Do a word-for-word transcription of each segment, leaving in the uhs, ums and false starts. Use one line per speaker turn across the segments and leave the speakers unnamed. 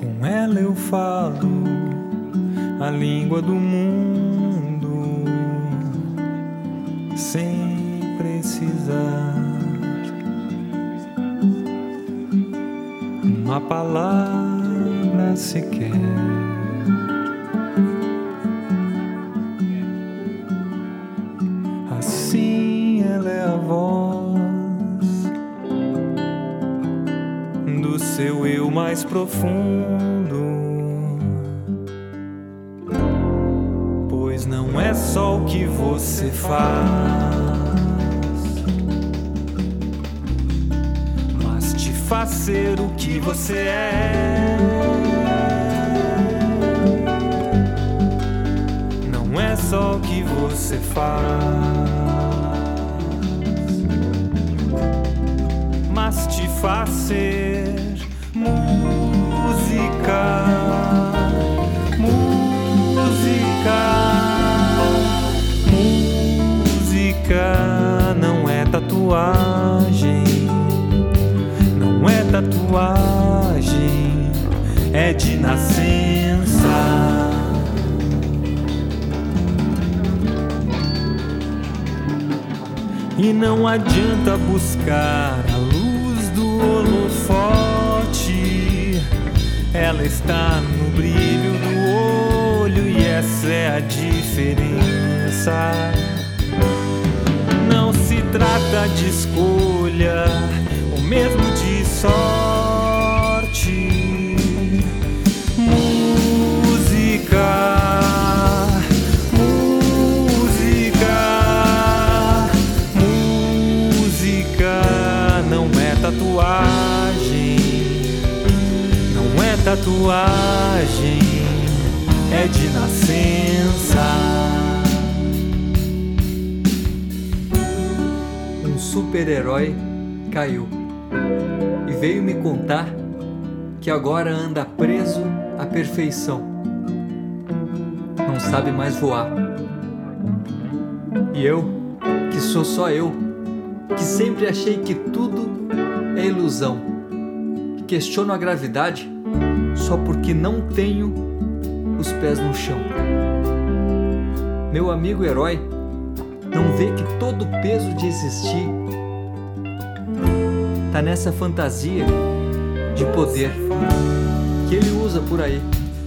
Com ela eu falo a língua do mundo sem precisar uma palavra sequer. Assim ela é a voz do seu eu mais profundo, pois não é só o que você faz, mas te faz ser o que você é. Não é só o que você faz, mas te faz ser música, música, música. Não é tatuagem, não é tatuagem, é de nascença. E não adianta buscar a luz do holofote, ela está no brilho do olho e essa é a diferença. Não se trata de escolha ou mesmo de sorte. Música, tatuagem, não é tatuagem, é de nascença.
Um super-herói caiu e veio me contar que agora anda preso à perfeição, não sabe mais voar. E eu, que sou só eu, que sempre achei que tudo é ilusão, que questiono a gravidade só porque não tenho os pés no chão. Meu amigo herói não vê que todo o peso de existir tá nessa fantasia de poder que ele usa por aí.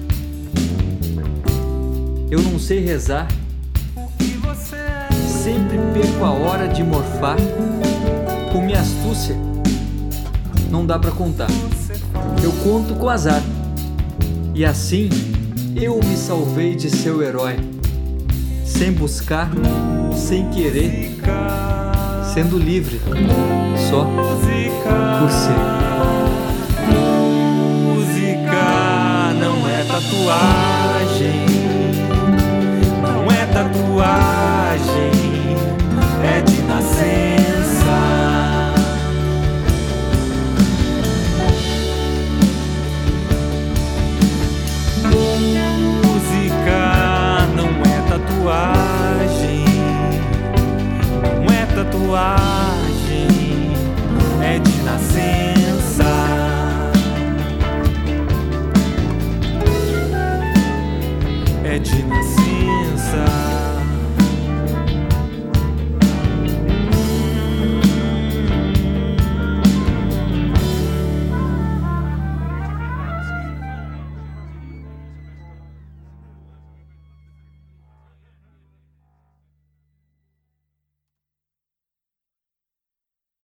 Eu não sei rezar, sempre perco a hora de morfar. Com minha astúcia não dá pra contar, eu conto com azar. E assim eu me salvei de ser o herói, sem buscar, sem querer, sendo livre, só por ser.